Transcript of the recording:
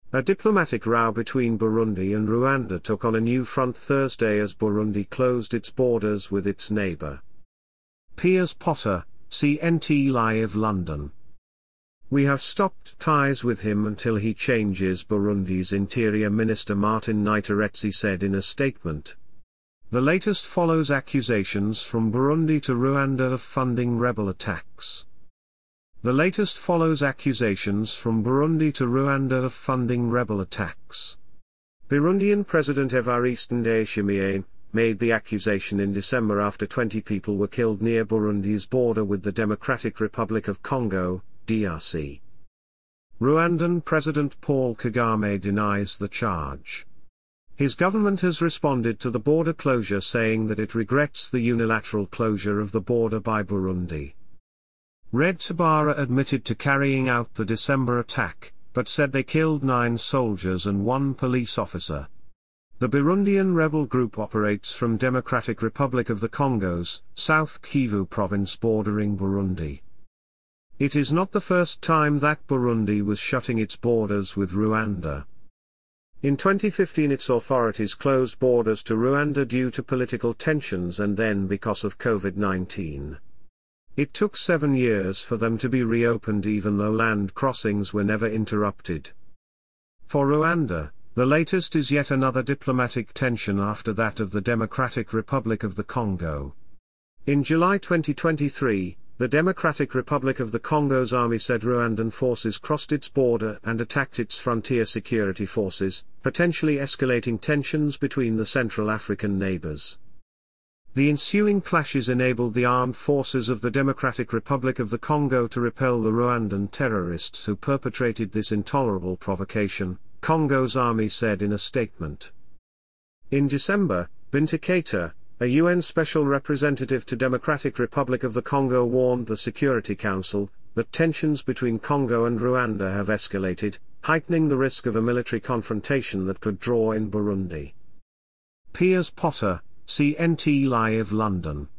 A diplomatic row between Burundi and Rwanda took on a new front Thursday as Burundi closed its borders with its neighbor. Piers Potter, CNT Live London. We have stopped ties with him until he changes, Burundi's Interior Minister Martin Niteretse said in a statement. The latest follows accusations from Burundi to Rwanda of funding rebel attacks. The latest follows accusations from Burundi to Rwanda of funding rebel attacks. Burundian President Evariste Ndayishimiye made the accusation in December after 20 people were killed near Burundi's border with the Democratic Republic of Congo, DRC. Rwandan President Paul Kagame denies the charge. His government has responded to the border closure, saying that it regrets the unilateral closure of the border by Burundi. Red Tabara admitted to carrying out the December attack, but said they killed 9 soldiers and 1 police officer. The Burundian rebel group operates from Democratic Republic of the Congo's South Kivu province bordering Burundi. It is not the first time that Burundi was shutting its borders with Rwanda. In 2015 its authorities closed borders to Rwanda due to political tensions and then because of COVID-19. It took 7 years for them to be reopened even though land crossings were never interrupted. For Rwanda, the latest is yet another diplomatic tension after that of the Democratic Republic of the Congo. In July 2023, the Democratic Republic of the Congo's army said Rwandan forces crossed its border and attacked its frontier security forces, potentially escalating tensions between the Central African neighbors. The ensuing clashes enabled the armed forces of the Democratic Republic of the Congo to repel the Rwandan terrorists who perpetrated this intolerable provocation, Congo's army said in a statement. In December, Binta Keita, a UN Special Representative to Democratic Republic of the Congo, warned the Security Council that tensions between Congo and Rwanda have escalated, heightening the risk of a military confrontation that could draw in Burundi. Piers Potter, CNT Live London.